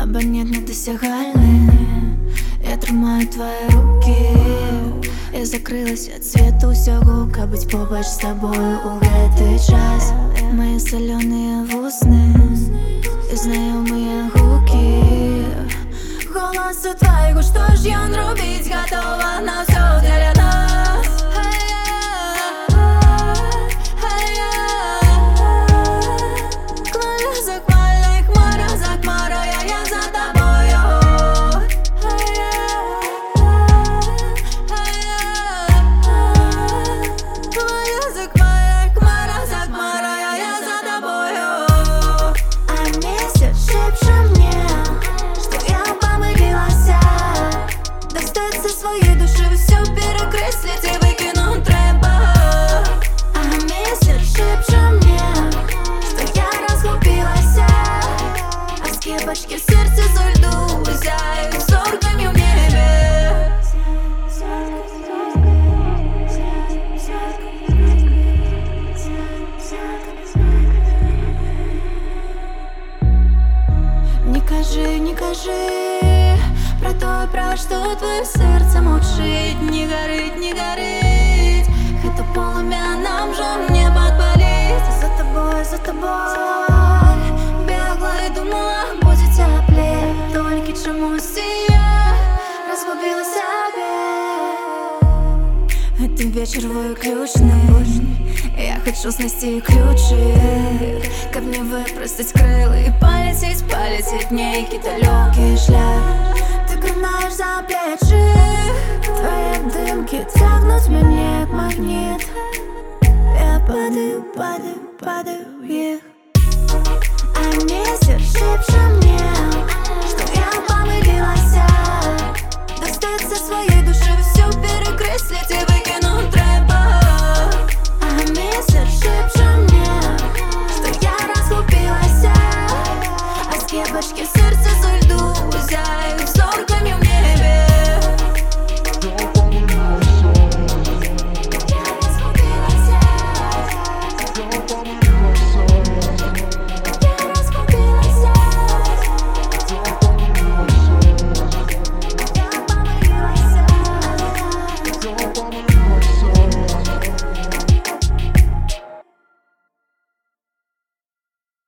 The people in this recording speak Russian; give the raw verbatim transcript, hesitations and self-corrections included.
або нет недосягальны. Я тримаю твои руки, я закрылась от света усього, каб быць побач з табою у гэты час. Мои соленые вусны і знаёмыя гукі голасу твайго, што ж ён робіць, гатова на ўсё дзеля нас. Хваля за хваляй, хмара за хмарою, я за тобою. Хваля за хваляй, хмара за хмарою, я за тобою. А месяц шепче мне, что я помылилась. Достаться своей души, все перекреслить и выкинуть треба. А месяц шепче мне, что я разгубилась. А скрепочки в сердце за льду зяют зорками в небе. Не кажи, не кажи про то, про что твое сердце мовчить. Не горить, не горить, это полумя нам же не подпалить. За тобой, за тобой бегла и думала, будет теплее. Только чомусь я разгубила себе. Этот вечер выключный, я хочу снести ключи, как мне выпростать крылья и полететь, полететь в некий далекий шлях. Ты гнаешь за плечи, твои дымки тягнут меня как магнит. Я падаю, падаю, падаю вверх. А месяц шепче мне, что я помылилась. Достаться своей души, все перекреслить и выкинуть треба. А месяц шепче мне, что я разгубилась. А скрепочки в сердце за льду зяют.